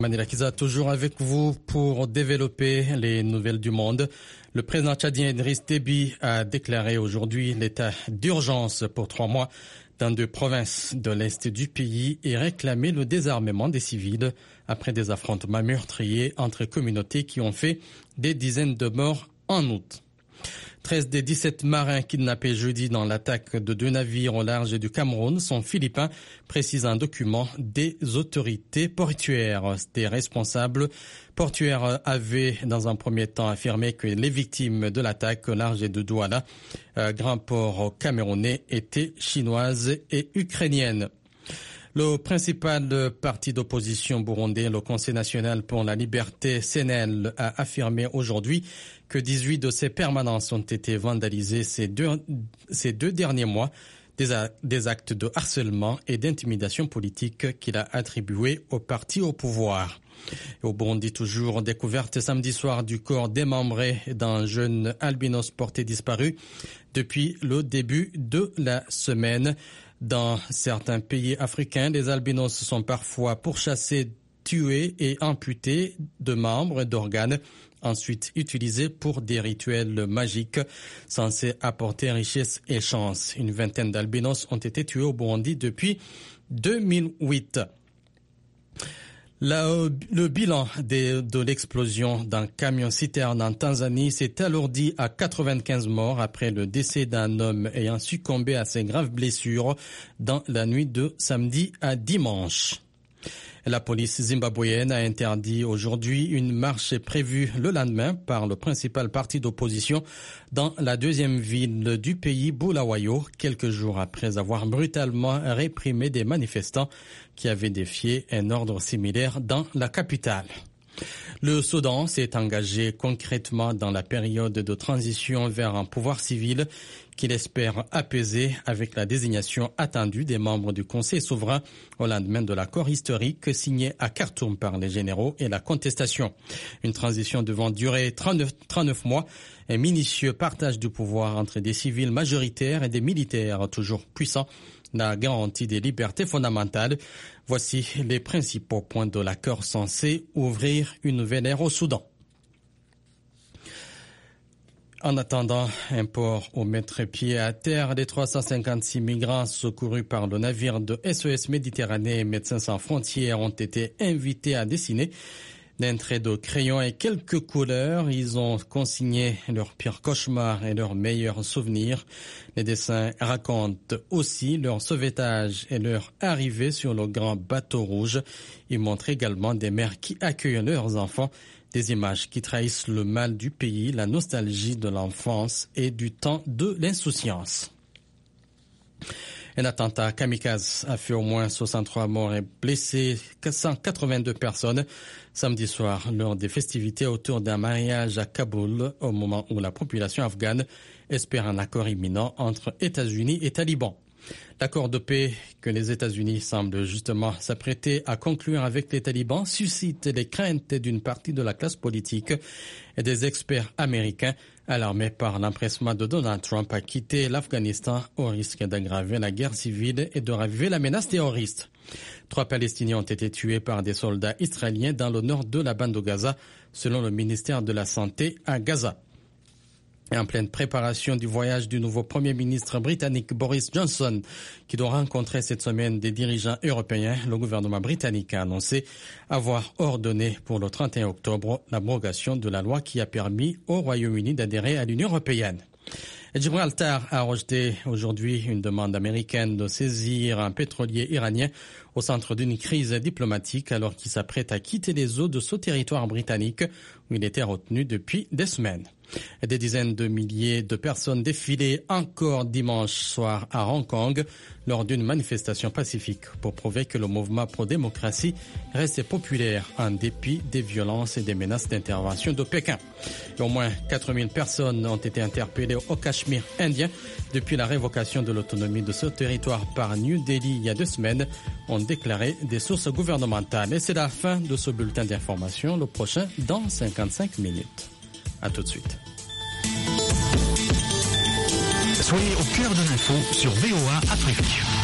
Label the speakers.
Speaker 1: Manila Kiza, toujours avec vous pour développer les nouvelles du monde. Le président tchadien Idriss Déby a déclaré aujourd'hui l'état d'urgence pour 3 mois dans 2 provinces de l'est du pays et réclamé le désarmement des civils après des affrontements meurtriers entre communautés qui ont fait des dizaines de morts en août. 13 des 17 marins kidnappés jeudi dans l'attaque de 2 navires au large du Cameroun sont philippins, précise un document des autorités portuaires. Des responsables portuaires avaient dans un premier temps affirmé que les victimes de l'attaque au large de Douala, grand port camerounais, étaient chinoises et ukrainiennes. Le principal parti d'opposition burundais, le Conseil national pour la liberté, CNL, a affirmé aujourd'hui que 18 de ses permanences ont été vandalisées ces deux derniers mois, des actes de harcèlement et d'intimidation politique qu'il a attribués au parti au pouvoir. Et au Burundi, toujours, découverte samedi soir du corps démembré d'un jeune albinos porté disparu depuis le début de la semaine. Dans certains pays africains, les albinos sont parfois pourchassés, tués et amputés de membres et d'organes, ensuite utilisés pour des rituels magiques censés apporter richesse et chance. Une vingtaine d'albinos ont été tués au Burundi depuis 2008. Le bilan de l'explosion d'un camion-citerne en Tanzanie s'est alourdi à 95 morts après le décès d'un homme ayant succombé à ses graves blessures dans la nuit de samedi à dimanche. La police zimbabwéenne a interdit aujourd'hui une marche prévue le lendemain par le principal parti d'opposition dans la deuxième ville du pays, Bulawayo, quelques jours après avoir brutalement réprimé des manifestants qui avaient défié un ordre similaire dans la capitale. Le Soudan s'est engagé concrètement dans la période de transition vers un pouvoir civil qu'il espère apaiser avec la désignation attendue des membres du Conseil souverain au lendemain de l'accord historique signé à Khartoum par les généraux et la contestation. Une transition devant durer 39 mois, un minutieux partage du pouvoir entre des civils majoritaires et des militaires toujours puissants, la garantie des libertés fondamentales. Voici les principaux points de l'accord censé ouvrir une nouvelle ère au Soudan. En attendant un port au mettre-pied à terre, les 356 migrants secourus par le navire de SOS Méditerranée et Médecins sans frontières ont été invités à dessiner d'un trait de crayon et quelques couleurs. Ils ont consigné leurs pires cauchemars et leurs meilleurs souvenirs. Les dessins racontent aussi leur sauvetage et leur arrivée sur le grand bateau rouge. Ils montrent également des mères qui accueillent leurs enfants, des images qui trahissent le mal du pays, la nostalgie de l'enfance et du temps de l'insouciance. Un attentat kamikaze a fait au moins 63 morts et blessé 182 personnes samedi soir lors des festivités autour d'un mariage à Kaboul, au moment où la population afghane espère un accord imminent entre États-Unis et talibans. L'accord de paix que les États-Unis semblent justement s'apprêter à conclure avec les talibans suscite les craintes d'une partie de la classe politique et des experts américains alarmés par l'empressement de Donald Trump à quitter l'Afghanistan au risque d'aggraver la guerre civile et de raviver la menace terroriste. 3 Palestiniens ont été tués par des soldats israéliens dans le nord de la bande de Gaza, selon le ministère de la Santé à Gaza. Et en pleine préparation du voyage du nouveau Premier ministre britannique Boris Johnson, qui doit rencontrer cette semaine des dirigeants européens, le gouvernement britannique a annoncé avoir ordonné pour le 31 octobre l'abrogation de la loi qui a permis au Royaume-Uni d'adhérer à l'Union européenne. Gibraltar a rejeté aujourd'hui une demande américaine de saisir un pétrolier iranien au centre d'une crise diplomatique alors qu'il s'apprête à quitter les eaux de ce territoire britannique où il était retenu depuis des semaines. Des dizaines de milliers de personnes défilaient encore dimanche soir à Hong Kong lors d'une manifestation pacifique pour prouver que le mouvement pro-démocratie restait populaire en dépit des violences et des menaces d'intervention de Pékin. Et au moins 4000 personnes ont été interpellées au Cachemire indien depuis la révocation de l'autonomie de ce territoire par New Delhi il y a 2 semaines, ont déclaré des sources gouvernementales. Et c'est la fin de ce bulletin d'information, le prochain dans 55 minutes. À tout de suite.
Speaker 2: Soyez au cœur de l'info sur VOA Afrique.